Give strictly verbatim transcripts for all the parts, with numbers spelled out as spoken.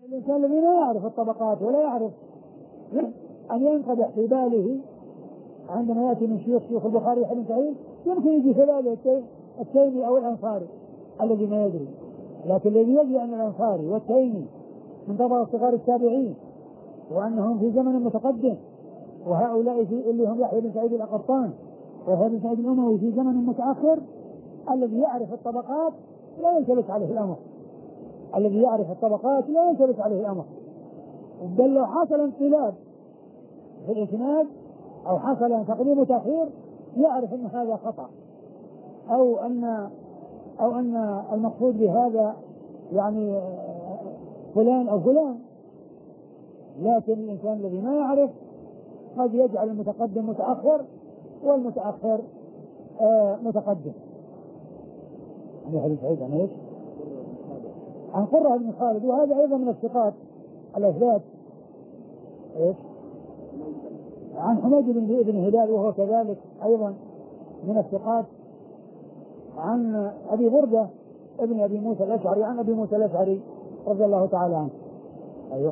الإنسان الذي لا يعرف الطبقات ولا يعرف أن ينقدح في باله عندما يأتي من شيوخ شيوخ البخاري وحديث سعيد يمكن يجي في باله التيمي أو الأنصاري الذي ما يدري، لكن الذي يدري أن الأنصاري والتيمي من طبقة صغار التابعين وأنهم في زمن متقدم، وهؤلاء في اللي هم يحيى بن سعيد القطان ويحيى بن سعيد الأموي في زمن متأخر، الذي يعرف الطبقات لا يلتبس عليه الأمر، الذي يعرف الطبقات لا يلتبس عليه الأمر. بل لو حصل انقلاب في الإسناد أو حصل تقديم وتأخير يعرف أن هذا خطأ، أو أن أو أن المقصود بهذا يعني فلان أو فلان. لكن الإنسان الذي ما يعرف قد يجعل المتقدم متأخر والمتأخر آه متقدم. عن حديث سعيد عن ايش؟ عن قرة بن خالد، وهذا أيضا من الثقات الأثبات. ايش؟ عن حميد بن بن هلال وهو كذلك أيضا من الثقات. عن أبي بردة ابن أبي موسى الأشعري عن أبي موسى الأشعري رضي الله تعالى عنه. أيوه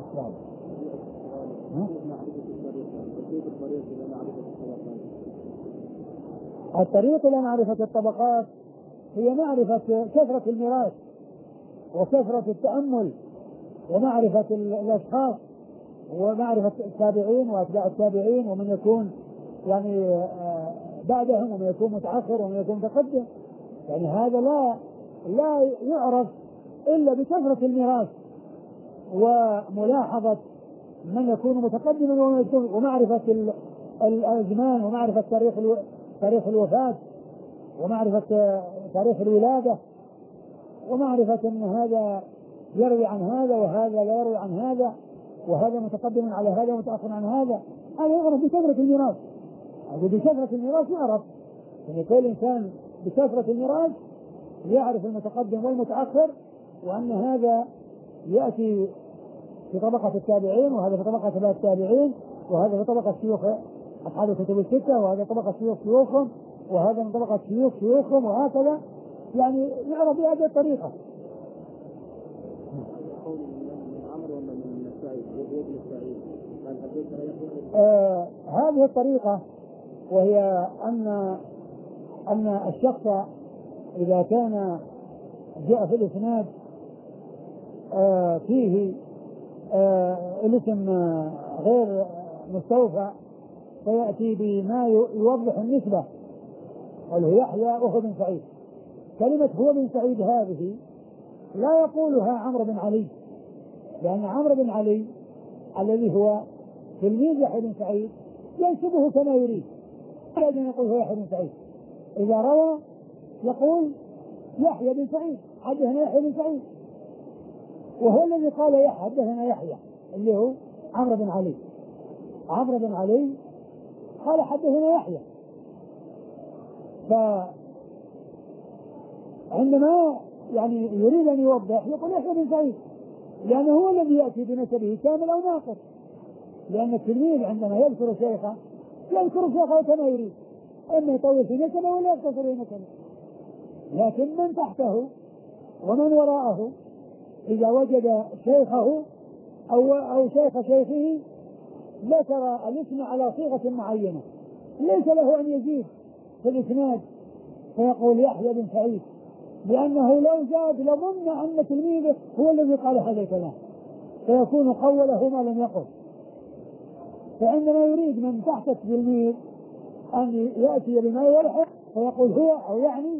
الطريق إلى معرفة الطبقات هي معرفة كثرة الميراث وكثرة التأمل ومعرفة الأشخاص ومعرفة التابعين وأتباع التابعين ومن يكون يعني بعدهم ومن يكون متأخر ومن يكون متقدم. يعني هذا لا لا يعرف إلا بكثرة الميراث وملاحظة من يكون متقدما ومن يكون ومعرفة الأزمان ومعرفة تاريخ تاريخ الوفاة ومعرفة تاريخ الولادة ومعرفة أن هذا يروي عن هذا وهذا لا يروي عن هذا وهذا متقدم على هذا ومتأخر عن هذا. هذا يعرف بكثرة الميراث. بكثرة الميراث يعرف، يعني كل إنسان بكثرة الميراث يعرف المتقدم والمتأخر، وأن هذا يأتي في طبقة التابعين وهذا في طبقة تبع التابعين وهذا في طبقة شيوخ أصحاب الكتب الستة وهذا طبقة شيوخ شيوخهم وهذا من طبقة شيوخ شيوخهم وهكذا، يعني يعرف بهذه الطريقة. آه هذه الطريقة وهي أن أن الشخص إذا كان جاء في الإسناد آه فيه آه الاسم غير مستوفى فيأتي بما يوضح النسبة، قال يحيى وهو بن سعيد. كلمة هو بن سعيد هذه لا يقولها عمرو بن علي، لأن عمرو بن علي الذي هو تلميذ يحيى بن سعيد ينسبه كما يريد، لكن يقول هو يحيى بن سعيد. إذا روى يقول يحيى بن سعيد حدثنا يحيى بن سعيد، وهو الذي قال يحيى حدثنا يحيى اللي هو عمرو بن علي. عمرو بن علي قال حدثنا يحيى، فعندما يعني يريد أن يوضح يقول يحيى بن سعيد، لأنه هو الذي يأتي بنسبه كامل أو ناقص، لأن التلميذ عندما يذكر شيخه يذكر شيخه كما يريد، إما يطول في نسبه ولا يقتصر في نسبه. لكن من تحته ومن وراءه إذا وجد شيخه أو أو شيخ شيخه ذكر الاسم على صيغة معينة ليس له أن يزيد في الإسناد فيقول يحيى بن سعيد، لأنه لو زاد لظن أن تلميذه هو الذي قال هذا الكلام فيكون قوله ما لم يقل. فعندما يريد من تحت التلميذ أن يأتي بما يلحق فيقول هو، أو يعني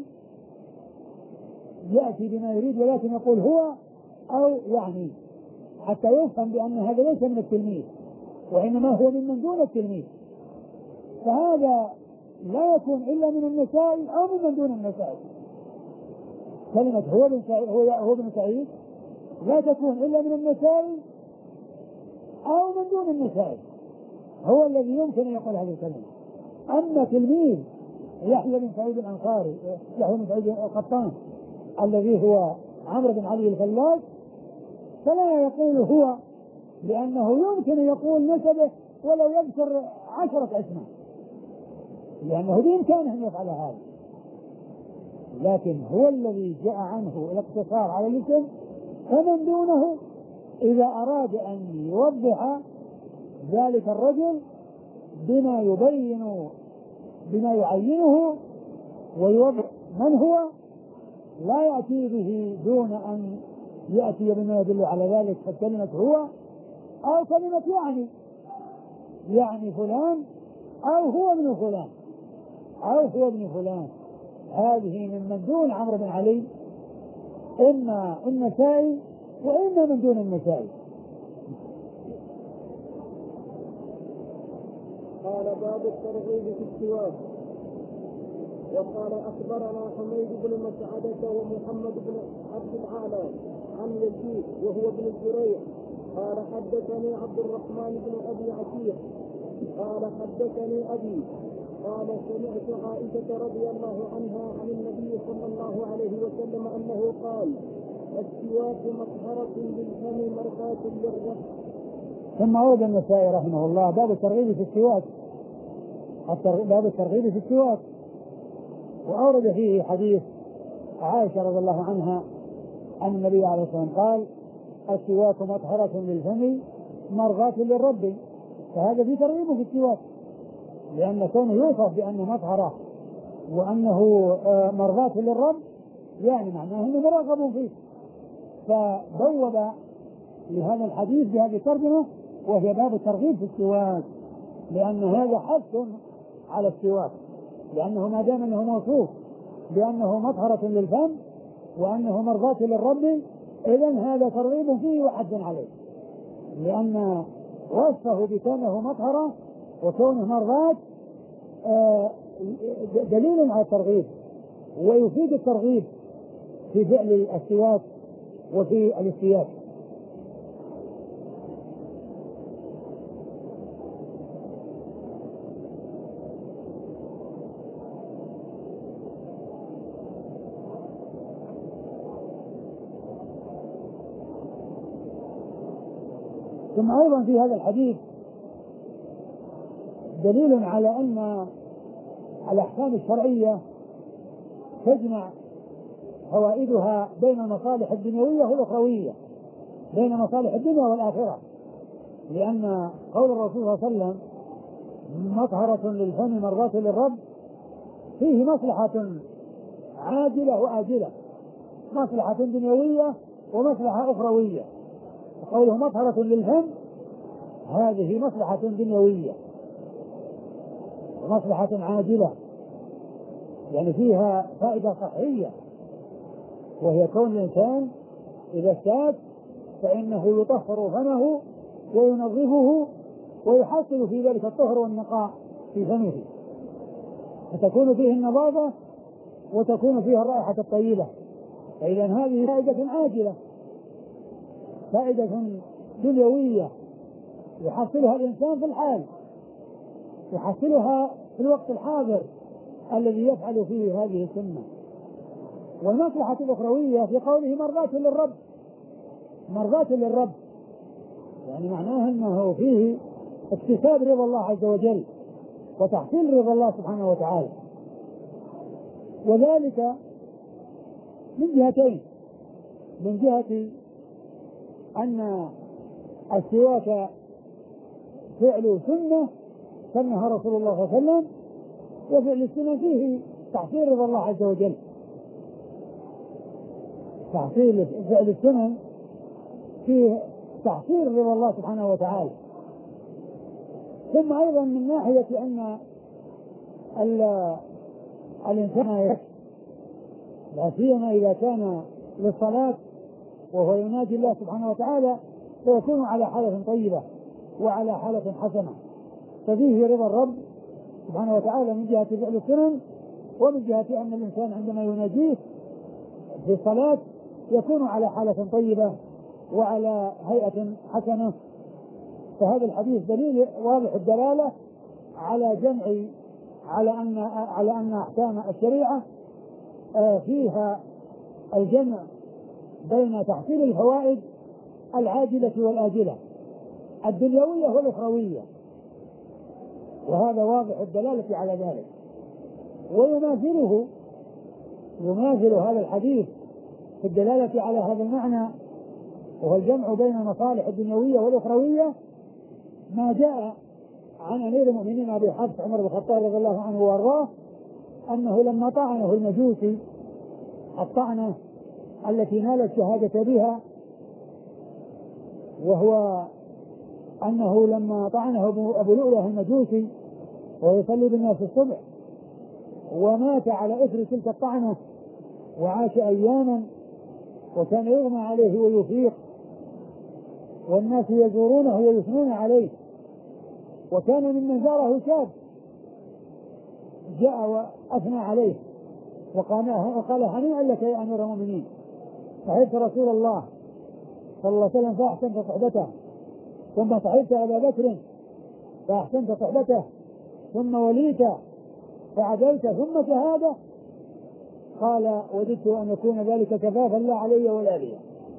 يأتي بما يريد ولكن يقول هو أو يعني، حتى يفهم بأن هذا ليس من التلميذ وإنما هو من دون التلميذ. فهذا لا يكون إلا من النسائي أو من دون النسائي. كلمة هو بن سعيد هو هو بن سعيد لا تكون إلا من النسائي أو من دون النسائي، هو الذي يمكن أن يقول هذه الكلمة. أما تلميذ يحيى بن سعيد الأنصاري يحيى بن سعيد القطان الذي هو عمرو بن علي الفلاس فلا يقول هو، لأنه يمكن أن يقول نسبه ولو يذكر عشرة أسماء، لأنه بإمكانه أن يفعل هذا. لكن هو الذي جاء عنه الاقتصار على الاسم فمن دونه إذا أراد أن يوضح ذلك الرجل بما يبين بما يعينه ويوضح من هو، لا يأتي به دون أن يأتي بما يدل على ذلك، فكلمة هو أو كلمة يعني يعني فلان أو هو ابن فلان أو هو ابن فلان. هذه من من دون عمرو بن علي، إما النسائي وإما من دون النسائي. قال باب الترغيب في السواك. وقال أخبرنا حميد بن مسعدة ومحمد بن عبد العالى عن يزيد وهو ابن الزريع قال حدثني عبد الرحمن بن أبي عتيق قال حدثني أبي قال سمعت عائشة رضي الله عنها عن النبي صلى الله عليه وسلم أنه قال السواك مطهرة للفم مرقاة للرب. ثم أورد النسائي رحمه الله باب الترغيب في السواك، باب الترغيب في السواك، وأورد فيه حديث عائشة رضي الله عنها أن النبي عليه الصلاة والسلام قال السواك مطهرة للفم مرضاة للرب، فهذا في ترغيب في السواك، لأن كونه يوصف بأنه مطهرة وأنه مرضاة للرب يعني معناه أنه مرغب فيه، فبوب لهذا الحديث بهذه الترجمة وهي باب الترغيب في السواك، لأن هذا حث على السواك، لأنه ما دام أنه موصوف بأنه مطهرة للفم وأنه مرضاة للرب إذن هذا ترغيب فيه وحث عليه، لأن وصفه بكونه مطهرة وكونه مرضاة دليل على الترغيب، ويفيد الترغيب في فعل السواك وفي الاستياك. ثم أيضا في هذا الحديث دليل على أن الأحكام الشرعية تجمع فوائدها بين المصالح الدنيوية والأخروية، بين مصالح الدنيا والآخرة، لأن قول الرسول صلى الله عليه وسلم مطهرة للفم مرضاة للرب فيه مصلحة عاجلة وآجلة، مصلحة دنيوية ومصلحة أخروية. قوله مطهرة للفم هذه مصلحة دنيوية ومصلحة عاجلة، يعني فيها فائدة صحية، وهي كون الإنسان إذا استاك فإنه يطهر فمه وينظفه ويحصل في ذلك الطهر والنقاء في فمه، فتكون فيه النظافة وتكون فيها الرائحة الطيبة. فإذا هذه فائدة عاجلة، فائدة دنيوية يحصلها الإنسان في الحال، يحصلها في الوقت الحاضر الذي يفعل فيه هذه السنة. والمصلحة الأخروية في قوله مرضاة للرب، مرضاة للرب يعني معناه أنه فيه اكتساب رضا الله عز وجل وتحصيل رضا الله سبحانه وتعالى، وذلك من جهتين: من جهة أن السواك فعل سنة سنها رسول الله صلى الله عليه وسلم، وفعل السنة فيه تحصيل رضا الله عز وجل، تحصيل فعل السنن فيه تحصيل رضا الله سبحانه وتعالى. ثم أيضا من ناحية أن الإنسان لا سيما إذا كان للصلاة وهو يناجي الله سبحانه وتعالى فيكون على حالة طيبة وعلى حالة حسنة، ففيه رضا الرب سبحانه وتعالى من جهة فعل السنن، ومن جهة أن الإنسان عندما يناجيه في الصلاة يكون على حالة طيبة وعلى هيئة حسنة. فهذا الحديث دليل واضح الدلالة على جمع على أن على أن أحكام الشريعة فيها الجمع بين تحصيل الفوائد العاجلة والآجلة الدنيوية والأخروية، وهذا واضح الدلالة على ذلك. ويماثله يماثل هذا الحديث في الدلالة على هذا المعنى وهو الجمع بين المصالح الدنيوية والأخروية، ما جاء عن أمير المؤمنين أبي حفص عمر بن الخطاب رضي الله عنه وارضاه أنه لما طعنه المجوسي الطعنة التي نال الشهادة بها، وهو أنه لما طعنه أبو لؤلؤة المجوسي وهو يصلي بالناس الصبح ومات على إثر تلك الطعنة وعاش أياما وكان يغمى عليه ويفيق والناس يزورونه ويثنون عليه، وكان ممن زاره شاب جاء وأثنى عليه وقال, وقال هنيئا لك يا أمير المؤمنين، صحبت رسول الله صلى الله عليه وسلم فأحسنت صحبته، ثم صحبت أبا بكر فأحسنت صحبته، ثم وليت فعدلت، ثم شهادة. قال وددت أن يكون ذلك كفافا لا علي ولا لي.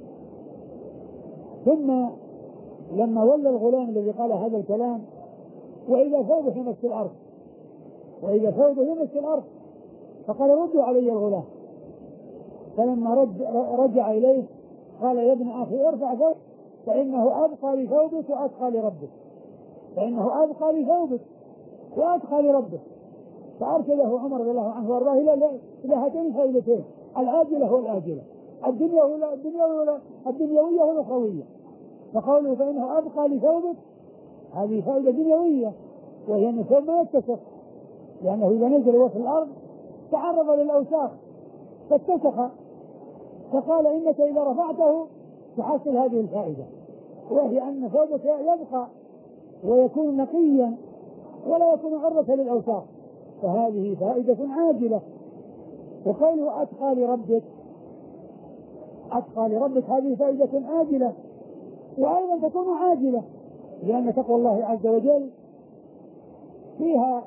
ثم لما ولى الغلام الذي قال هذا الكلام وإذا ثوبه يمس الأرض وإذا ثوبه يمس الأرض فقال ردوا علي الغلام. فلما رد رجع إليه قال يا ابن أخي ارفع ثوبك فإنه أبقى لثوبك وأتقى لربك، فإنه أبقى لثوبك وأتقى لربك. فأرشده عمر رضي الله عنه وارضاه إلى هاتين الفائدتين العاجلة والآجلة، الدنيوية الدنيوية والأخروية. فقوله فإنه أبقى لثوبك هذه فائدة دنيوية، وهي أن الثوب ما يتسخ، لأنه إذا نزل وفي الأرض تعرض للأوساخ فاتسخ، فقال إنك إذا رفعته تحصل هذه الفائدة، وهي أن ثوبك يبقى ويكون نقيا ولا يكون عرضة للأوساخ، فهذه فائدة عاجلة. وقوله أتقى لربك أتقى لربك هذه فائدة عاجلة وأيضا تكون عاجلة، لأن تقوى الله عز وجل فيها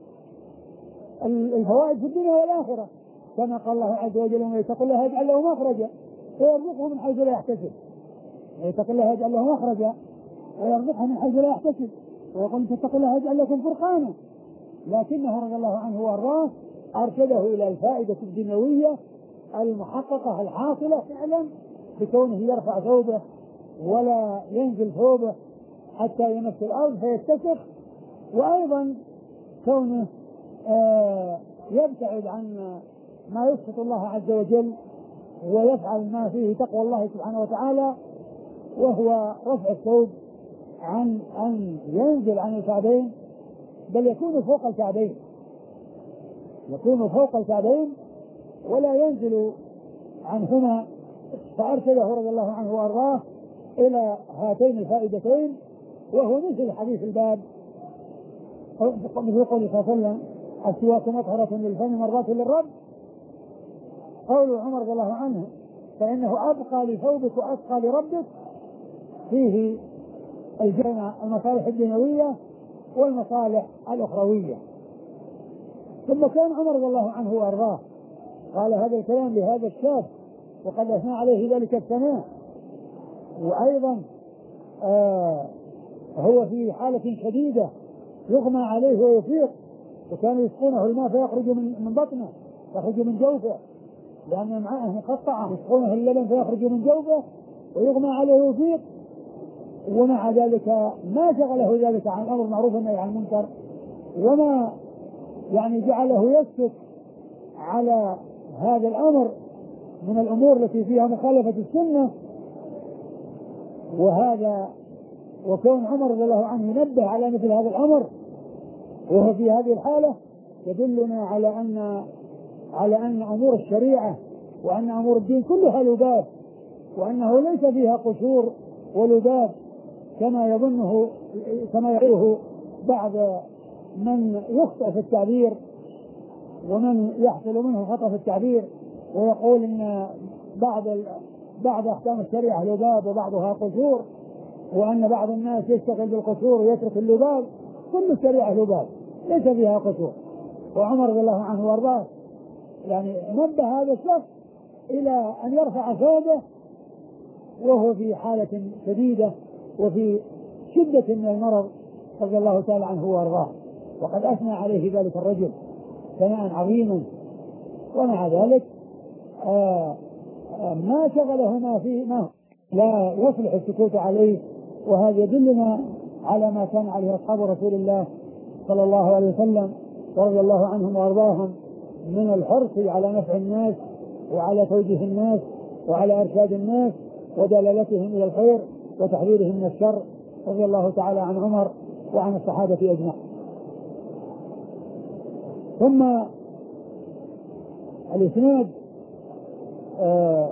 الفوائد في الدنيا والآخرة، كما قال الله عز وجل ومن يتق الله يجعل له مخرجا ويرزقه من حيث لا يحتسب، من يتق الله يجعل له مخرجا ويرزقه من حيث لا يحتسب، ويقول تتق الله يجعل لكم فرقانا. لكنه رضي الله عنه وارضاه أرشده إلى الفائدة الدنيوية المحققة الحاصلة فعلا بكونه يرفع ثوبه ولا ينزل ثوبه حتى يمس الأرض فيتسخ، وأيضا كونه آه يبتعد عن ما يسخط الله عز وجل ويفعل ما فيه تقوى الله سبحانه وتعالى، وهو رفع الثوب عن أن ينزل عن الكعبين، بل يكون فوق الكعبين يكون فوق الكعبين ولا ينزل عنهما. فأرشده رضي الله عنه وأرضاه إلى هاتين الفائدتين، وهو مثل حديث الباب مثل قوله صلى الله عليه وسلم السواك مطهرة للفم مرات للرب. قول عمر رضي الله عنه فإنه أبقى لثوبك وأتقى لربك فيه الجمع المصالح الدنيوية والمصالح الأخروية. ثم كان عمر رضي الله عنه وأرضاه قال هذا الكلام لهذا الشاب وقد أثنى عليه ذلك الثناء، وأيضا آه هو في حالة شديدة يغمى عليه ويفيق، وكانوا يسقونه الماء فيخرج من بطنه يخرج من جوفه لأن معاه مقطعة، يسقونه اللبن فيخرج من جوفه ويغمى عليه ويفيق، ومع ذلك ما شغله ذلك عن الأمر معروف والنهي عن المنكر، وما يعني جعله يسكت على هذا الأمر من الأمور التي فيها مخالفة السنة. وهذا وكون عمر رضي الله عنه ينبه على مثل هذا الأمر وهو في هذه الحالة يدلنا على أن على أن أمور الشريعة وأن أمور الدين كلها لباب، وأنه ليس فيها قشور ولباب كما يظنه كما يعيه بعض من يخطئ في التعبير ومن يحصل منه خطأ في التعبير ويقول إن بعض بعض أحكام الشريعة لباب وبعضها قشور، وأن بعض الناس يشتغل بالقشور ويترك اللباب. كل الشريعة لباب ليس فيها قشور. وعمر رضي الله عنه وارضاه يعني نبه هذا الشخص إلى أن يرفع ثوبه وهو في حالة شديدة وفي شدة من المرض رضي الله تعالى عنه وارضاه، وقد أثنى عليه ذلك الرجل ثناء عظيما. ومع ذلك آآ آآ ما شغله ما فيه ما لا يصلح السكوت عليه. وهذا يدلنا على ما كان عليه أصحاب رسول الله صلى الله عليه وسلم ورضي الله عنهم وأرضاهم من الحرص على نفع الناس وعلى توجيه الناس وعلى إرشاد الناس ودلالتهم إلى الخير وتحذيرهم من الشر، رضي الله تعالى عن عمر وعن الصحابة أجمعين. ثم الإسناد آه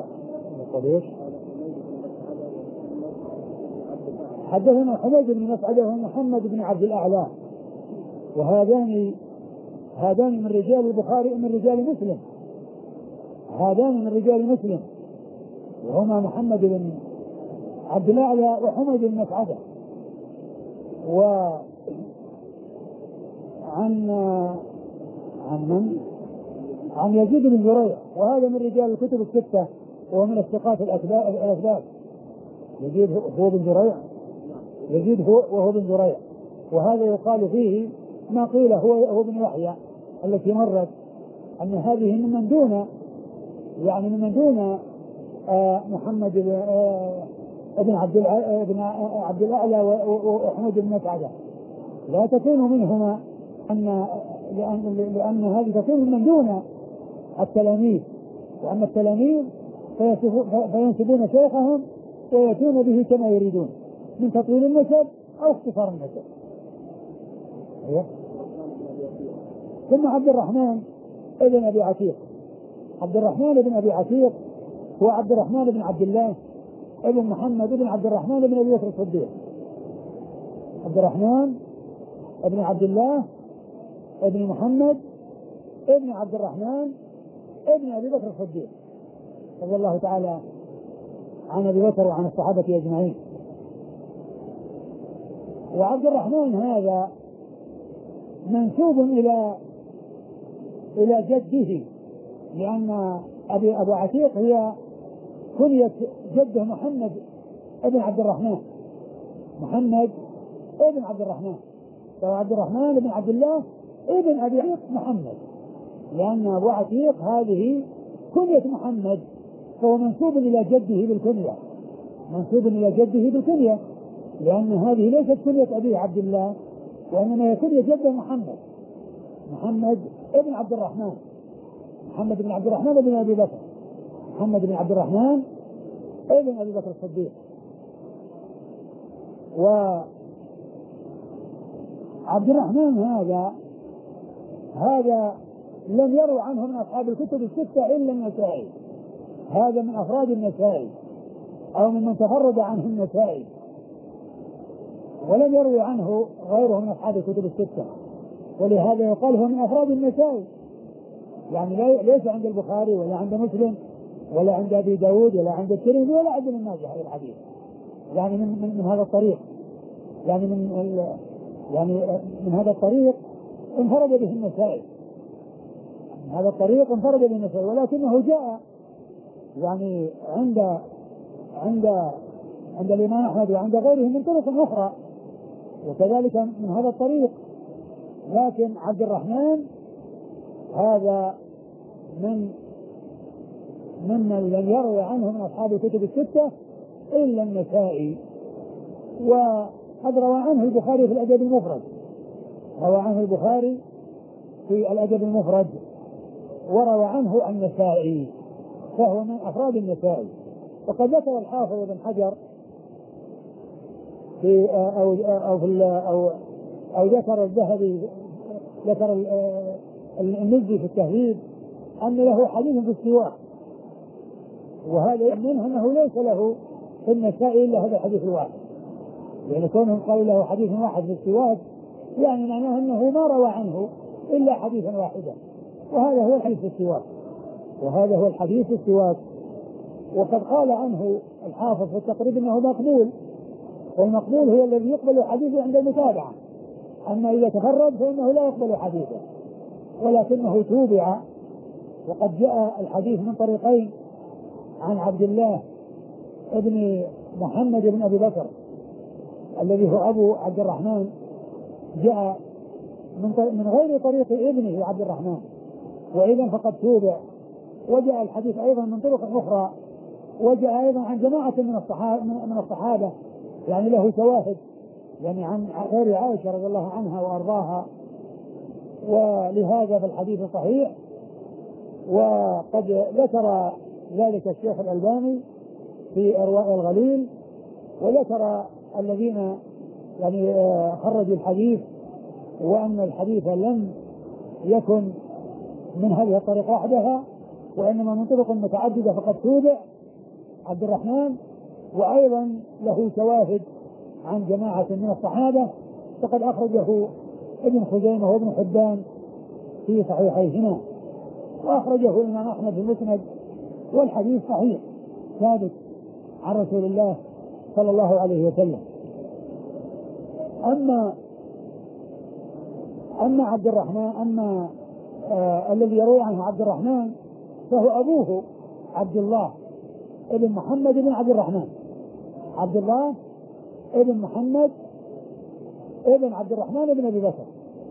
حدثنا حميد بن مسعد ومحمد بن عبد الأعلى، وهذان هذان من رجال البخاري من رجال مسلم، هذان من رجال مسلم وهما محمد بن عبد الأعلى وحميد بن مسعد. وعن عن من؟ عن يزيد بن زريع، وهذا من رجال الكتب الستة وهو من الثقات الأثبات. يزيد هو بن زريع، يزيد هو وهو بن زريع، وهذا يقال فيه ما قيل هو هو بن يحيى التي مرت أن هذه ممن دون يعني ممن دون آه محمد بن آه ابن عبد ابن عبد الأعلى وحميد بن مسعد، لا تكون منهما أن لأن, لأن هذه تكون من دون التلاميذ، وأن التلاميذ فينسبون شيخهم ويأتون به كما يريدون من تطويل النسب أو اختصار النسب. ثم عبد الرحمن ابن أبي عتيق، عبد الرحمن بن أبي عتيق هو عبد الرحمن بن عبد الله ابن محمد بن عبد الرحمن بن أبي بكر الصديق. عبد الرحمن ابن عبد الله ابن محمد ابن عبد الرحمن ابن أبي بكر الصديق رضي الله تعالى عن أبي بكر وعن الصحابة أجمعين. وعبد الرحمن هذا منسوب إلى إلى جده، لأن أبي أبو عتيق هي كنية جده محمد ابن عبد الرحمن، محمد ابن عبد الرحمن، فهو عبد الرحمن بن عبد الله ابن أبي عتيق محمد، لأن أبو عتيق هذه كنية محمد، فهو منسوب إلى جده بالكنية، منسوب إلى جده بالكنية، لأن هذه ليست كنية أبي عبد الله، وإنما هي كنية جده محمد، محمد ابن عبد الرحمن، محمد بن عبد الرحمن بن أبي بكر، محمد بن عبد الرحمن ابن أبي بكر الصديق. وعبد الرحمن هذا هذا لم يروي عنه من أصحاب الكتب الستة إلا النسائي، هذا من أفراد النسائي أو ممن تفرد عنه النسائي، ولم يروي عنه غيره من أصحاب الكتب الستة، ولهذا يقال هو من أفراد النسائي، يعني ليس عند البخاري ولا عند مسلم ولا عند أبي داود ولا عند الترمذي ولا عند ابن ماجه هذا الحديث، يعني من, من, من هذا الطريق، يعني من يعني من هذا الطريق انفرد به النسائي، من هذا الطريق انفرد به النسائي، ولكنه جاء يعني عند عند عند الإمام أحمد وعند غيره من طرق أخرى، وكذلك من هذا الطريق. لكن عبد الرحمن هذا من ممن لم يروي عنه من أصحاب الكتب الستة إلا النسائي. وقد روى عنه البخاري في الأدب المفرد، روى عنه البخاري في الأدب المفرد، وروى عنه النسائي، فهو من أفراد النسائي. وقد ذكر الحافظ ابن حجر في أو أو في أو أو ذكر الذهبي ذكر المزي في التهذيب أن له حديث في السواك، وهذا منه أنه ليس له في النسائي إلا هذا الحديث الواحد، يعني كونهم قالوا له حديث واحد في السواك يعني معناه أنه ما روى عنه إلا حديثا واحدا، وهذا هو الحديث في السواك، وهذا هو الحديث في السواك. وقد قال عنه الحافظ في التقريب أنه مقبول، والمقبول هو الذي يقبل حديثه عند المتابعة، أما إذا تفرد فإنه لا يقبل حديثه، ولكنه توبع. وقد جاء الحديث من طريقين عن عبد الله ابن محمد بن أبي بكر الذي هو أبو عبد الرحمن، جاء من غير طريق ابنه عبد الرحمن، وإذا فقد توبع. وجاء الحديث أيضا من طرق أخرى وجاء أيضا عن جماعة من الصحابة من الصحابة يعني له شواهد يعني عن غير عائشة رضي الله عنها وأرضاها، ولهذا في الحديث صحيح. وقد ذكر ذلك الشيخ الألباني في إرواء الغليل، وذكر الذين يعني خرجوا الحديث وأن الحديث لم يكن من هذه الطريقة وحدها، وإنما من طرق متعددة فقد تابع عبد الرحمن، وأيضا له شواهد عن جماعة من الصحابة فقد أخرجه ابن خزيمة وابن حبان في صحيحيهما، وأخرجه الإمام أحمد في المسند، والحديث صحيح ثابت عن رسول الله صلى الله عليه وسلم. أما أما عبد الرحمن أما آه الذي يروي عنه عبد الرحمن فهو أبوه عبد الله ابن محمد بن عبد الرحمن، عبد الله ابن محمد ابن عبد الرحمن بن أبي بكر.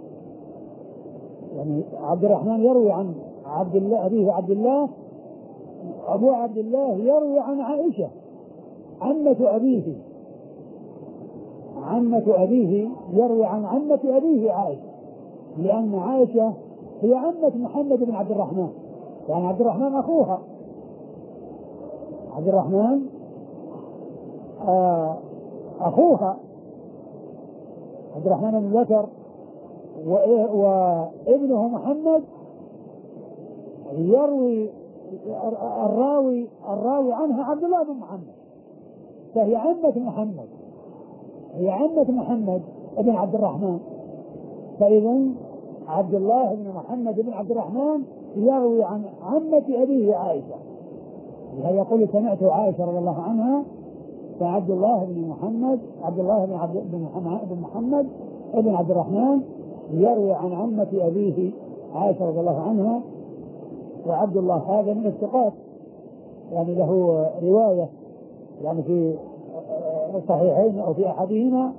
يعني عبد الرحمن يروي عن عبد الله أبيه عبد الله، أبو عبد الله يروي عن عائشة عمة أبيه، عمة أبيه يروي عن عمة أبيه عائشة، لأن عائشة هي عمة محمد بن عبد الرحمن، يعني عبد الرحمن أخوها، عبد الرحمن آه أخوها عبد الرحمن بن بكر، وابنه محمد يروي الراوي الراوي عنها عبد الله بن محمد، فهي عمة محمد، هي عمة محمد بن عبد الرحمن. فإذا عبد الله بن محمد بن عبد الرحمن يروي عن عمة أبيه عائشة، هي يقول سمعت عائشة رضي الله عنها، فعبد الله بن محمد عبد الله بن عبد بن محمد بن عبد الرحمن يروي عن عمة أبيه عائشة رضي الله عنها. وعبد الله هذا من الثقات، يعني له رواية يعني في الصحيحين أو في أحدهما،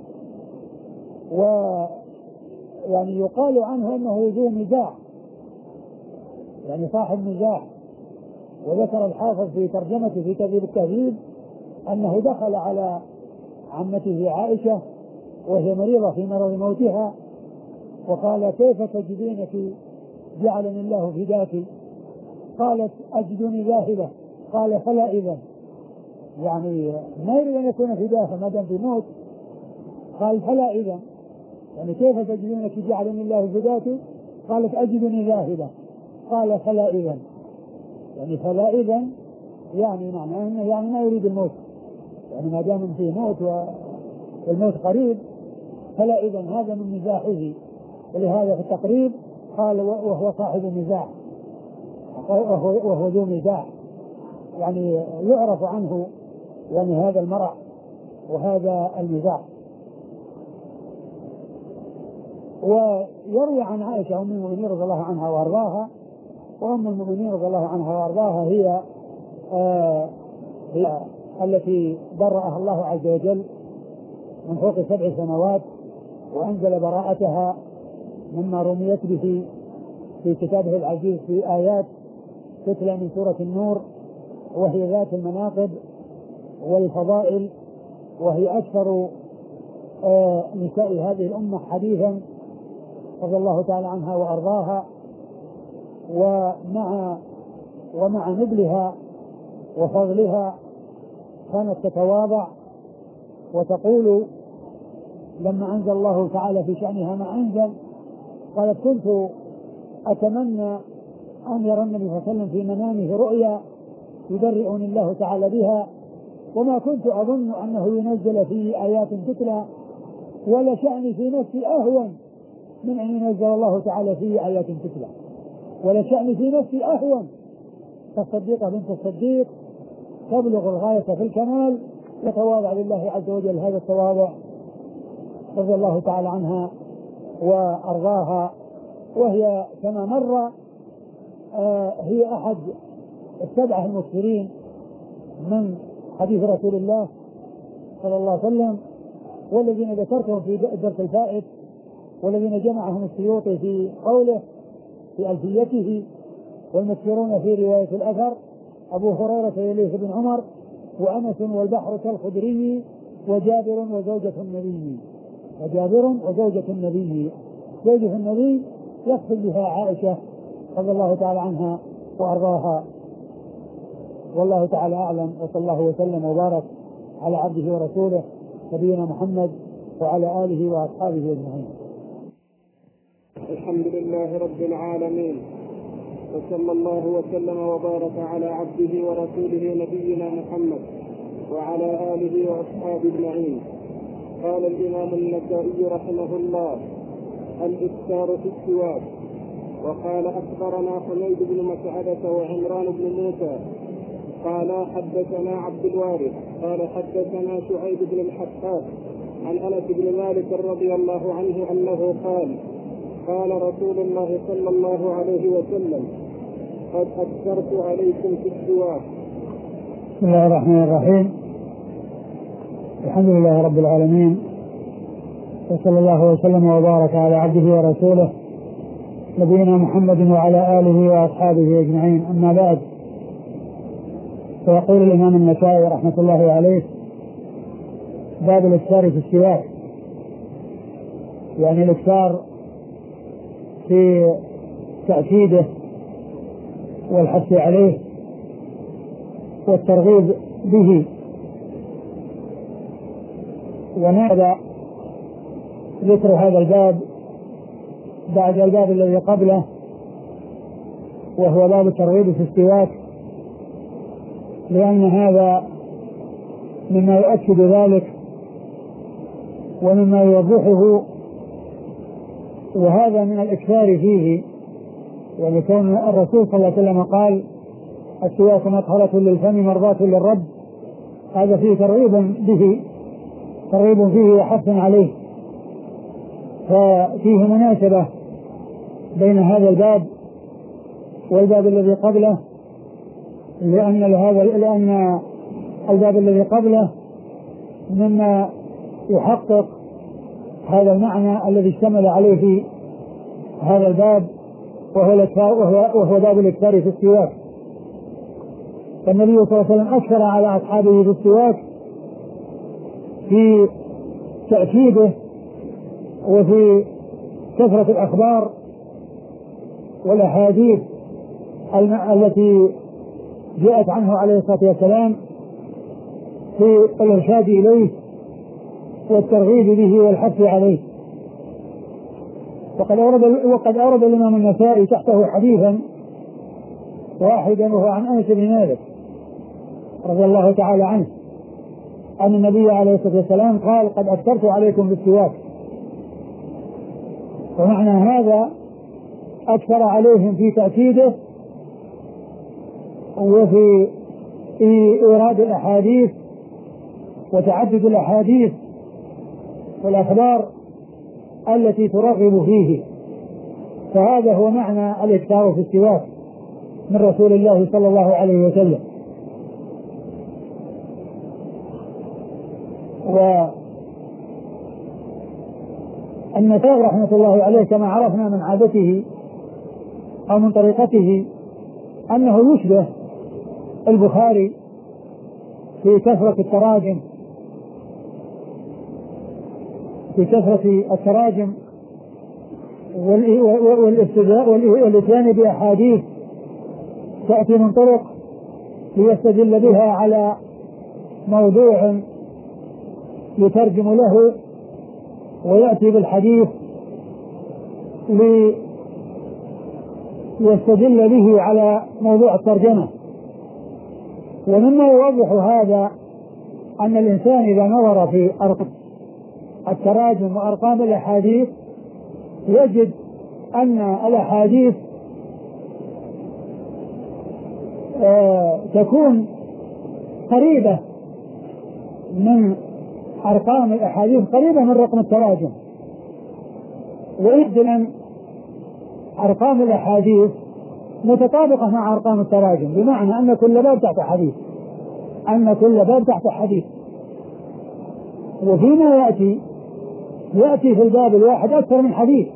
ويعني يقال عنه أنه ذو مزاح، يعني صاحب مزاح. وذكر الحافظ في ترجمته في تهذيب التهذيب أنه دخل على عمته عائشة وهي مريضة في مرض موتها، وقال كيف تجدينك جعلني الله فداك؟ قالت أجدني ذاهبة. قال فلا إذن، يعني ما يريد أن يكون فداها ما دام في موت، قال فلا إذن، يعني كيف تجدينك جعلني الله فداك؟ قالت أجدني ذاهبة. قال فلا إذن، يعني فلا إذن يعني معنى يعني ما يريد الموت، يعني ما دام فيه موت والموت قريب فلا إذن، هذا من مزاحه. ولهذا في التقريب قال وهو صاحب مزاح، وهو, وهو ذو مزاح، يعني يعرف عنه يعني هذا المرح وهذا المزاح. ويروي عن عائشة أم المؤمنين رضي الله عنها وأرضاها، وأم المؤمنين رضي الله عنها وأرضاها هي آه هي التي برأها الله عز وجل من فوق سبع سماوات، وأنزل براءتها مما رميت به في كتابه العزيز في آيات تتلى من سورة النور، وهي ذات المناقب والفضائل، وهي أكثر آه نساء هذه الأمة حديثا رضي الله تعالى عنها وأرضاها. ومع ومع نبلها وفضلها كانت تتواضع وتقول لما أنزل الله تعالى في شأنها ما أنزل، قالت كنت أتمنى أن يرى النبي صلى الله عليه وسلم في منامه رؤيا يبرئني الله تعالى بها، وما كنت أظن أنه ينزل فيه آيات تتلى، ولا شأني في نفسي أهون من أن ينزل الله تعالى فيه آيات تتلى، ولا شأني في نفسي أهون. فالصديقة بنت الصديق تبلغ الغاية في الكمال، يتواضع لله عز وجل هذا التواضع رضي الله تعالى عنها وأرضاها. وهي كما مر آه هي أحد السبعة المكثرين من حديث رسول الله صلى الله عليه وسلم، والذين ذكرتهم في الدرس الفائت، والذين جمعهم السيوطي في قوله في ألفيته، والمكثرون في رواية الأثر أبو هريرة يليه بن عمر وأنس والبحر كالخدري وجابر وزوجة النبي. وجابر وزوجة النبي، زوجة النبي يقصد بها عائشة رضي الله تعالى عنها وأرضاها. والله تعالى أعلم، وصلى الله وسلم وبارك على عبده ورسوله نبينا محمد وعلى آله وأصحابه أجمعين. الحمد لله رب العالمين، وصلى الله وسلم وبارك على عبده ورسوله نبينا محمد وعلى آله وأصحابه أجمعين. قال الإمام النسائي رحمه الله: الإكثار في السواك. وقال: أخبرنا حميد بن مسعدة وعمران بن موسى قال: حدثنا عبد الوارث قال: حدثنا شعيب بن الحقاق عن أنس بن مالك رضي الله عنه أنه قال: قال رسول الله صلى الله عليه وسلم: قد أكثرت عليكم في السواك. بسم الله الرحمن الرحيم. الحمد لله رب العالمين، وصلى الله وسلم وبارك على عبده ورسوله نبينا محمد وعلى آله وأصحابه أجمعين. أما بعد، فيقول الإمام النسائي رحمة الله عليه: باب الإكثار في السواك، يعني الإكثار في تأكيده والحث عليه والترغيب به. ونادى ذكر هذا الباب بعد الباب الذي قبله، وهو باب الترغيب في السواك، لأن هذا مما يؤكد ذلك ومما يوضحه، وهذا من الإكثار فيه. يعني كون الرسول صلى الله عليه وسلم قال: السواك مطهرة للفم مرضاة للرب، هذا فيه ترغيب به، ترغيب فيه وحث عليه، ففيه مناسبة بين هذا الباب والباب الذي قبله، لأن هذا لأن الباب الذي قبله مما يحقق هذا المعنى الذي اشتمل عليه في هذا الباب، وهو, وهو, وهو باب الإكثار في السواك. فالنبي صلى الله عليه وسلم أكثر على أصحابه في السواك في تأكيده وفي كثرة الأخبار والأحاديث التي جاءت عنه عليه الصلاة والسلام في الإرشاد إليه والترغيب به والحث عليه. وقد أورد, وقد أورد الإمام النسائي تحته حديثا واحدا، وهو عن أنس بن مالك رضي الله تعالى عنه أن النبي عليه الصلاة والسلام قال: قد أكثرت عليكم بالسواك. ومعنى هذا أكثر عليهم في تأكيده وفي إيراد الأحاديث وتعدد الأحاديث والأخبار التي ترغب فيه. فهذا هو معنى الإكثار في السواك من رسول الله صلى الله عليه وسلم. والنسائي رحمة الله عليه كما عرفنا من عادته أو من طريقته أنه يشبه البخاري في كثرة التراجم في كثرة التراجم والإتيان بأحاديث تأتي من طرق ليستدل بها على موضوع يترجم له، ويأتي بالحديث ليستدل به على موضوع الترجمة. ومما يوضح هذا أن الإنسان إذا نظر في أرقام التراجم وأرقام الأحاديث يجد أن الأحاديث آه تكون قريبة من أرقام الأحاديث، قريبة من رقم التراجم، وإذن أرقام الأحاديث متطابقة مع أرقام التراجم، بمعنى أن كل باب تحت حديث أن كل باب تحت حديث. وفيما يأتي يأتي في الباب الواحد أكثر من حديث،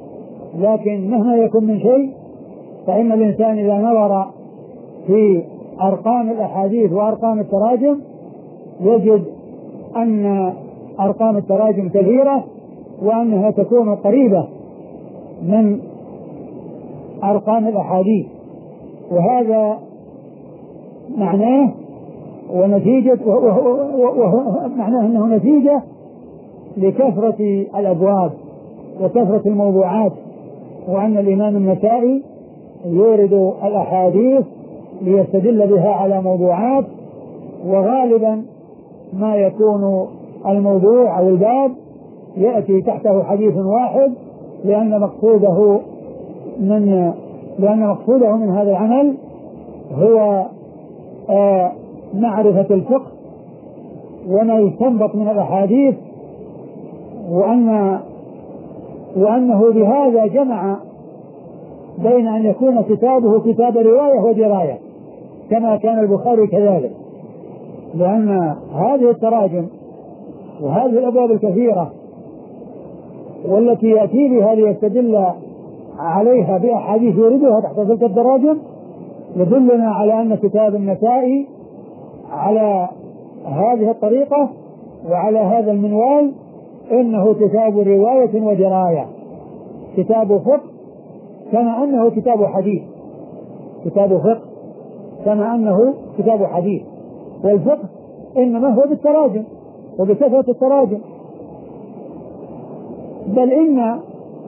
لكن مهما يكون من شيء فإن الإنسان إذا نظر في أرقام الأحاديث وأرقام التراجم يجد أن أرقام التراجم كثيرة وأنها تكون قريبة من أرقام الأحاديث، وهذا معناه ونتيجة وهو معناه أنه نتيجة لكثرة الأبواب وكثرة الموضوعات، وأن الإمام النسائي يورد الأحاديث ليستدل بها على موضوعات، وغالبا ما يكون الموضوع أو الباب يأتي تحته حديث واحد، لأن مقصوده من لأن مقصوده من هذا العمل هو آه معرفة الفقه وما يستنبط من الأحاديث، وأن وأنه بهذا جمع بين أن يكون كتابه كتاب رواية ودراية كما كان البخاري كذلك، لأن هذه التراجم وهذه الأبواب الكثيرة والتي يأتي بها ليستدل عليها بأحاديث يردها تحت تلك التراجم يدلنا على أن كتاب النسائي على هذه الطريقة وعلى هذا المنوال إنه كتاب رواية ودراية، كتاب فقه كما أنه كتاب حديث، كتاب فقه كما أنه كتاب حديث، والفقه إنما هو بالتراجم وبكثرة التراجم، بل إن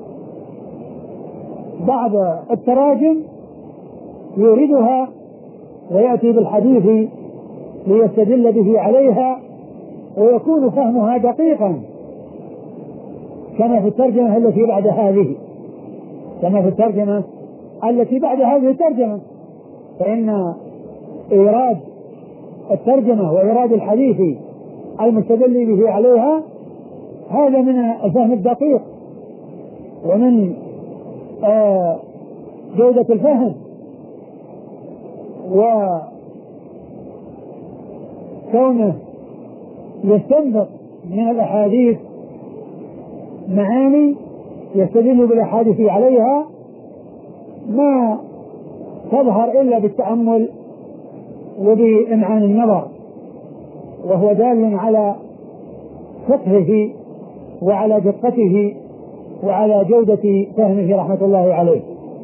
بعض التراجم يوردها ويأتي بالحديث ليستدل به عليها ويكون فهمها دقيقا كما في الترجمة التي بعد هذه كما في الترجمة التي بعد هذه الترجمة، فإن إيراد الترجمة وإيراد الحديث المستدل به عليها هذا من الفهم الدقيق ومن آه جودة الفهم، وكونه يستنبط من الأحاديث معاني يستدل بالأحاديث عليها ما تظهر إلا بالتأمل وبإمعان النظر، وهو دال على فقهه وعلى دقته وعلى جودة فهمه رحمة الله عليه.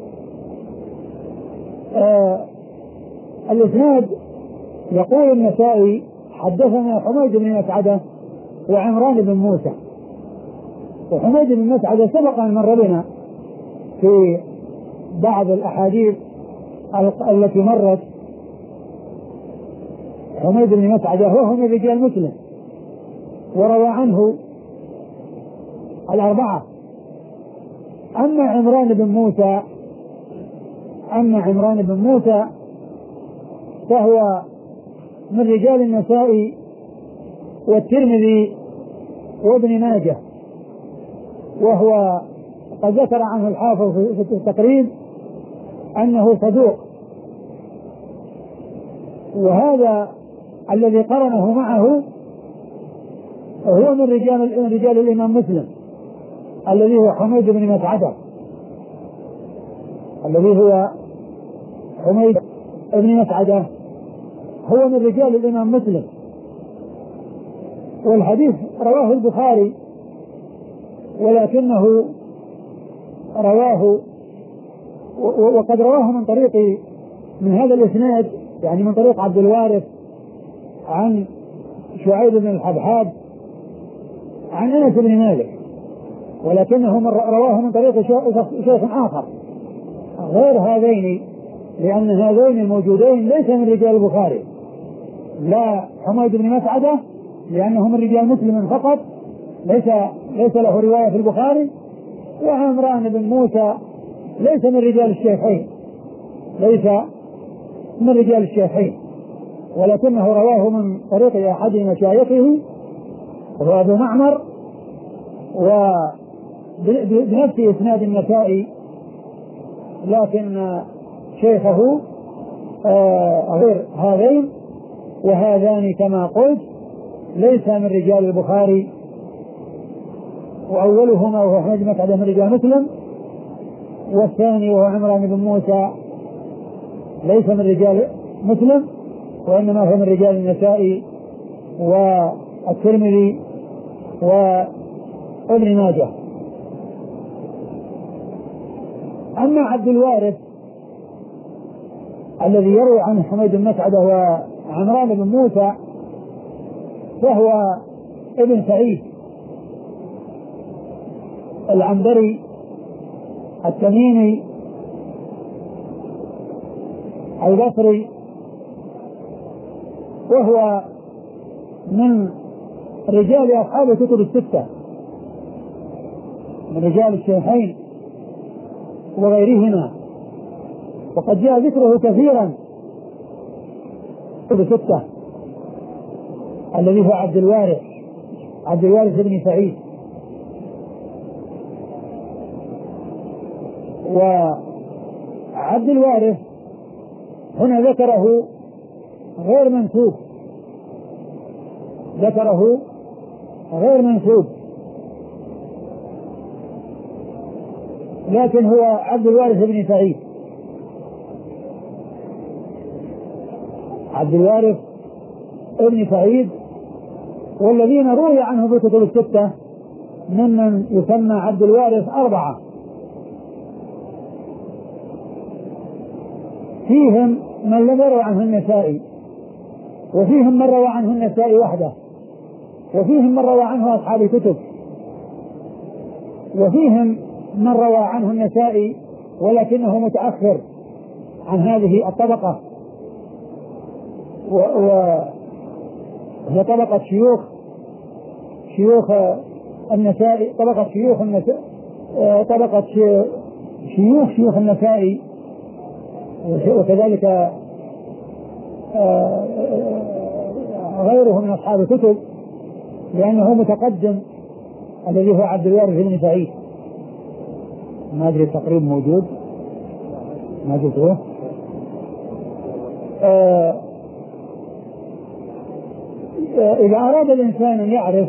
آه الإسناد يقول النسائي حدثنا حميد بن مسعدة وعمران بن موسى، وحميد بن مسعدة سبق أن مر بنا في بعض الأحاديث التي مرت. حميد بن مسعدة هو من رجال مسلم وروى عنه الأربعة. أما عمران بن موسى أما عمران بن موسى فهو من رجال النسائي والترمذي وابن ماجه، وهو قد ذكر عنه الحافظ في التقريب أنه صدوق، وهذا الذي قرنه معه هو من رجال من رجال الإمام مسلم الذي هو حميد بن مسعدة الذي هو حميد بن مسعدة هو من رجال الإمام مسلم، والحديث رواه البخاري ولكنه رواه وقد رواه من طريق من هذا الإسناد، يعني من طريق عبد الوارث عن شعيب بن الحبحاب عن أنس بن مالك، ولكنه رواه من طريق شيخ آخر غير هذين، لأن هذين الموجودين ليس من رجال البخاري، لا حميد بن مسعدة لأنه من رجال مسلم فقط ليس ليس له رواية في البخاري، وعمران بن موسى ليس من رجال الشيخين ليس من رجال الشيخين ولكنه رواه من طريق أحد مشايخه وهو أبو معمر، وبنفس إسناد النسائي، لكن شيخه غير هذين، وهذان كما قلت ليس من رجال البخاري، وأولهما وهو حميد بن مسعدة من رجال مسلم، والثاني وهو عمران بن موسى ليس من رجال مسلم، وإنما هو من رجال النسائي والترمذي وابن ماجه. أما عبد الوارث الذي يروي عنه حميد بن مسعدة وعمران بن موسى فهو ابن سعيد العنبري التميمي البصري، وهو من رجال أصحاب الكتب الستة، من رجال الشيخين وغيرهما، وقد جاء ذكره كثيرا في الستة الذي هو عبد الوارث عبد الوارث بن سعيد. وعبد الوارث هنا ذكره غير منسوب ذكره غير منسوب لكن هو عبد الوارث بن سعيد. عبد الوارث ابن سعيد، والذين روي عنه في الكتب الستة ممن يسمى عبد الوارث أربعة، فيهم من لم يروي عنه النسائي، وفيهم من روى عنه النسائي وحده، وفيهم من روى عنه أصحاب الكتب، وفيهم من روى عنه النسائي ولكنه متأخر عن هذه الطبقة، وهي طبقة شيوخ شيوخ النسائي طبقة شيوخ النسائي طبقة شيوخ شيوخ النسائي، وكذلك غيره من أصحاب الكتب، لأنه متقدم الذي هو عبد الوارث بن سعيد. ما أدري التقريب موجود ما جبته. آه إذا أراد الإنسان أن يعرف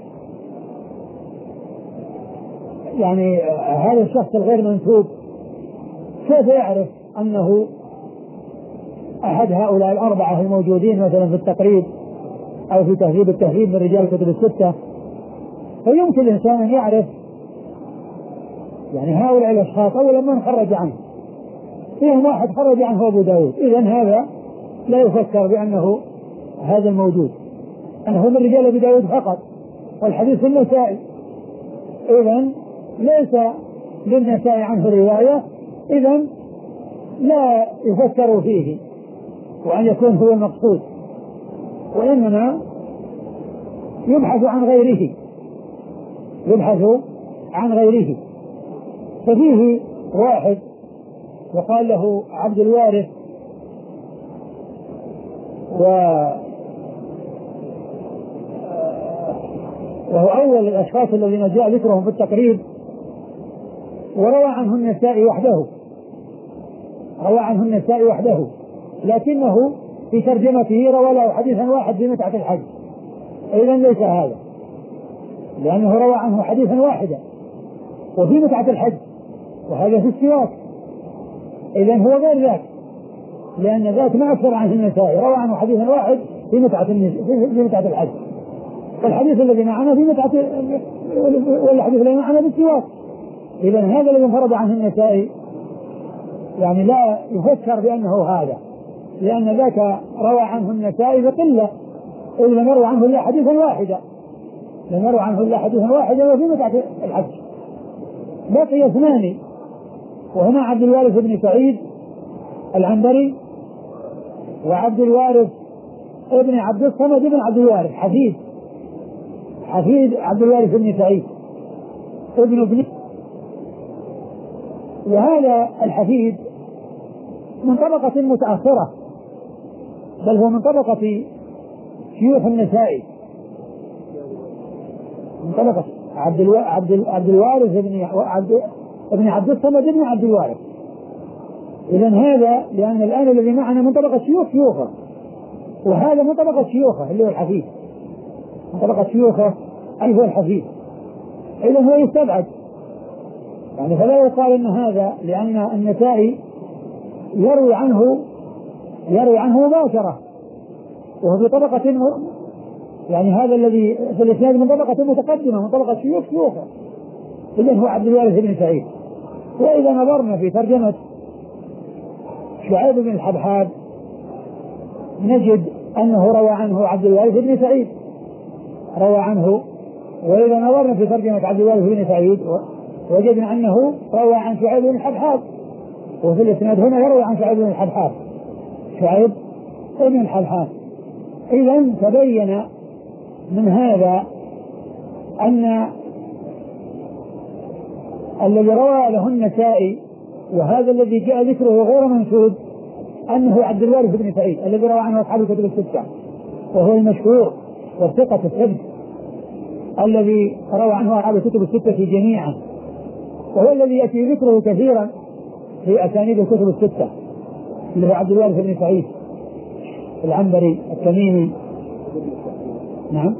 يعني هذا الشخص الغير منسوب كيف يعرف أنه أحد هؤلاء الأربعة الموجودين مثلا في التقريب أو في تهذيب التهذيب من رجال الكتب الستة؟ فيمكن الإنسان أن يعرف يعني هؤلاء الأشخاص أولا من خرج عنه، فيهم واحد خرج عنه أبو داود، إذن هذا لا يفكر بأنه هذا الموجود أنه من رجال أبي داود فقط، والحديث النسائي، إذن ليس للنسائي عنه رواية، إذن لا يفكر فيه وأن يكون هو المقصود، وإنما يبحث عن غيره يبحث عن غيره ففيه واحد وقال له عبد الوارث، و وهو أول الأشخاص الذين جاء ذكرهم في التقريب، وروى عنه النسائي وحده روى عنه النسائي وحده لكنه في ترجمته روى له حديثا واحد في متعة الحج، إذن ليس هذا، لأنه روى عنه حديثا واحدا وفي متعة الحج، وهذا في السواك، إذن هو غير ذاك، لأن ذاك ما أكثر عنه النسائي، روى عنه حديثا واحد في متعة في متعة الحج، والحديث الذي معنا في متعة والحديث الذي معنا في السواك، إذن هذا الذي انفرد عنه النسائي يعني لا يفكر بأنه هذا، لأن ذاك روى عنه النسائي بقلة، إذ لم يروى عنه إلا حديثا واحدا لم يروى عنه إلا حديثا واحدا وفي متعة الحج. بقي اثنان، وهما عبد الوارث بن سعيد العنبري وعبد الوارث ابن عبد الصمد بن عبد الوارث حفيد حفيد عبد الوارث بن سعيد ابن ابن وهذا الحفيد من طبقة متأخرة، بل هو من طبقة شيوخ النسائي، من طبقة عبد الو... عبد ال... عبد الوارث ابن عبد ابن عبد الصمد بن عبد الوارث. إذن هذا لأن الآن الذي معنا من طبقة شيوخ شيوخه، وهذا من طبقة شيوخه اللي هو الحفيد، من طبقة شيوخه أي هو الحفيد، إذن هو يستبعد يعني، فلا يقال أن هذا، لأن النسائي يروي عنه يروي عنه مباشرة وهو في طبقة م... يعني هذا الذي في الإسناد من طبقة متقدمة من طبقة شيوخ شيوخه، إذن هو عبد الوارث بن سعيد. وإذا نظرنا في ترجمة شعيب بن الحبحاب نجد أنه روى عنه عبد الوارث بن سعيد روى عنه. وإذا نظرنا في ترجمة عبد الوارث بن سعيد وجدنا أنه روى عن شعيب بن الحبحاب، وفي الإسناد هنا يروي عن شعيب بن الحبحاب شعيب بن الحبحاب. إذن تبين من هذا أن الذي روى له النسائي وهذا الذي جاء ذكره غير منسوب أنه عبد الوارث بن سعيد الذي روى عنه أصحاب الكتب الستة، وهو المشهور والثقة الثبت الذي روى عنه أصحاب الكتب الستة جميعا، وهو الذي يأتي ذكره كثيرا في أسانيد الكتب الستة اللي هو عبد الوارث بن سعيد العنبري التميمي. نعم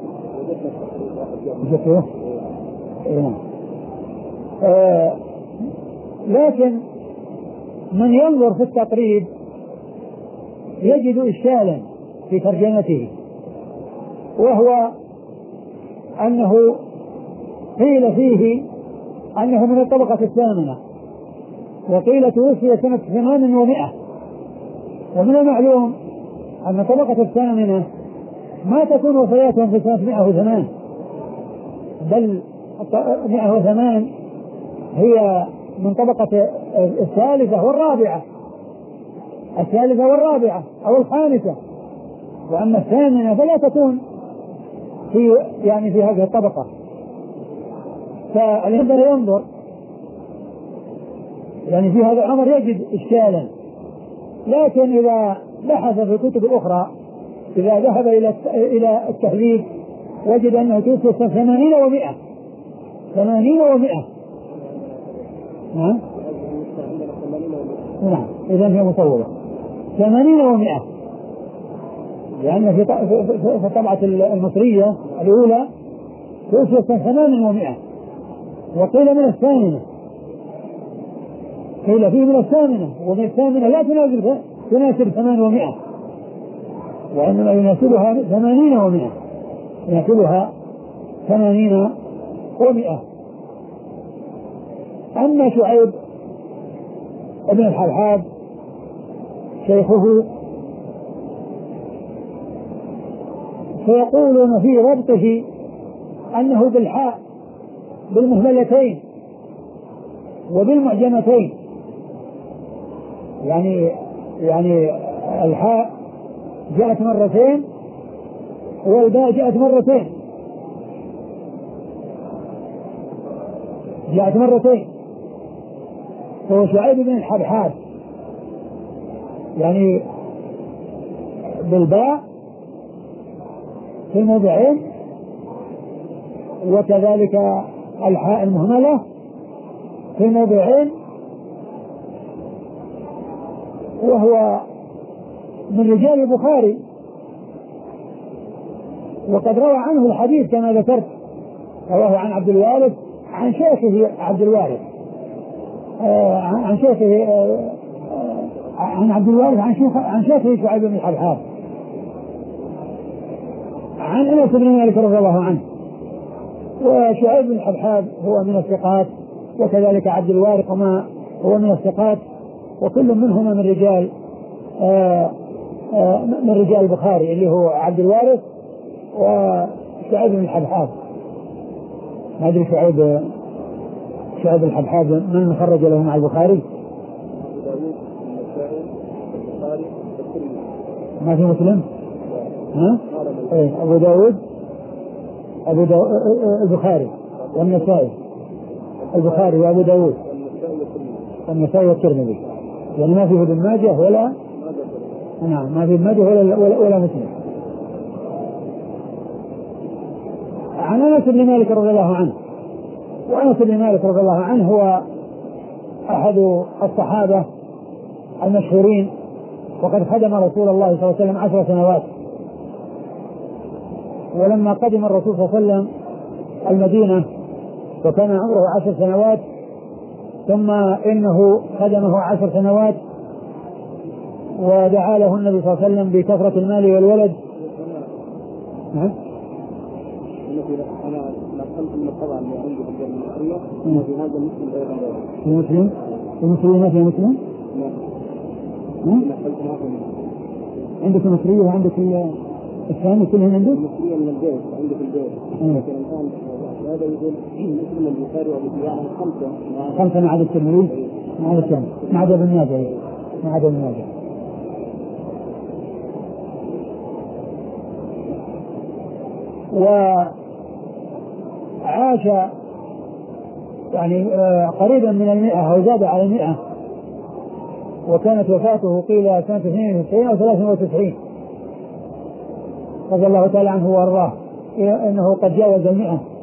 جبته نعم. آه لكن من ينظر في التقريب يجد إشكالا في ترجمته، وهو أنه قيل فيه أنه من الطبقة الثامنة، وقيل توفي سنة ثمان ومائة. ومن المعلوم أن الطبقة الثامنة ما تكون وفياتهم في سنة مائة وثمان، بل مائة وثمان هي من طبقة الثالثة والرابعة الثالثة والرابعة أو الخامسة، وأما الثامنة فلا تكون في يعني في هذه الطبقة. فالإنسان ينظر يعني في هذا الأمر يجد إشكالا، لكن إذا بحث في الكتب الأخرى إذا ذهب إلى إلى التهذيب وجد أنه توفي ثمانين ومائة ثمانين ومائة. نعم نعم إذن هي مصورة ثمانين ومائة، لأن في في الطبعة المصرية الأولى توفي ثمان ومائة، وقيل من الثامنة قيل فيه من الثامنة، ومن الثامنة لا تناسب تناسب ثمان ومائة، وإنما يناسبها ثمانين ومائة يناسبها ثمانين ومائة. أما شعيب ابن الحبحاب شيخه فيقولون في ربطه أنه بالحاء بالمهملتين وبالمعجمتين، يعني يعني الحاء جاءت مرتين والباء جاءت مرتين جاءت مرتين فهو شعيب بن الحبحاب يعني بالباء في الموضعين، وكذلك الحاء المهملة في الموضعين، وهو من رجال البخاري، وقد روى عنه الحديث كما ذكرت، رواه عن عبد الوارث عن شيخه عبد الوارث آه عن شيخه آه عن عبد الوارث عن شيخ عن شيخه شعيب بن الحبحاب عن انس بن مالك رضي الله عنه. وشعيب بن الحبحاب هو من الثقات، وكذلك عبد الوارث وما هو من الثقات، وكل منهما من رجال آه آه من رجال البخاري اللي هو عبد الوارث وشعيب بن الحبحاب. ما ادري شعيب شعيب الحبحاب من خرج له مع البخاري؟ ما في مسلم؟ ها؟ ايه ابو داود ابو داود البخاري والنسائي البخاري وابو داود والنسائي والترمذي، يعني ما فيه ابن ماجه ولا نعم ما فيه ابن ماجه ولا ولا, ولا مسلم. عن انس بن مالك رضي الله عنه، وانس بن مالك رضي الله عنه هو احد الصحابه المشهورين، وقد خدم رسول الله صلى الله عليه وسلم عشر سنوات، ولما قدم الرسول صلى الله عليه وسلم المدينة وكان عمره عشر سنوات ثم إنه خدمه عشر سنوات ودعا له النبي صلى الله عليه وسلم بكثرة المال والولد نعم. أنا نقلت من الطبع اللي عندي في الجامعة المصرية وفي هذا المسلم أيضا غيره. المسلم؟ المصرية ما فيها مسلم؟ نعم. نقلت معكم. عندك المصرية وعندك الثاني كلهم عندك؟ المصرية من البيت عندك البيت. لكن الآن هذا يقول مسلم البخاري وأبو يعني خمسة. خمسة ما عدا الترمذي ما عدا الثاني ما عدا ابن ماجه ما عدا ابن ماجه. وعاش يعني قريبا من المئة أو زاد على المئة، وكانت وفاته قيل سنة اثنين وتسعين أو ثلاثة وتسعين رضي الله تعالى عنه وارضاه، إنه قد جاوز المئة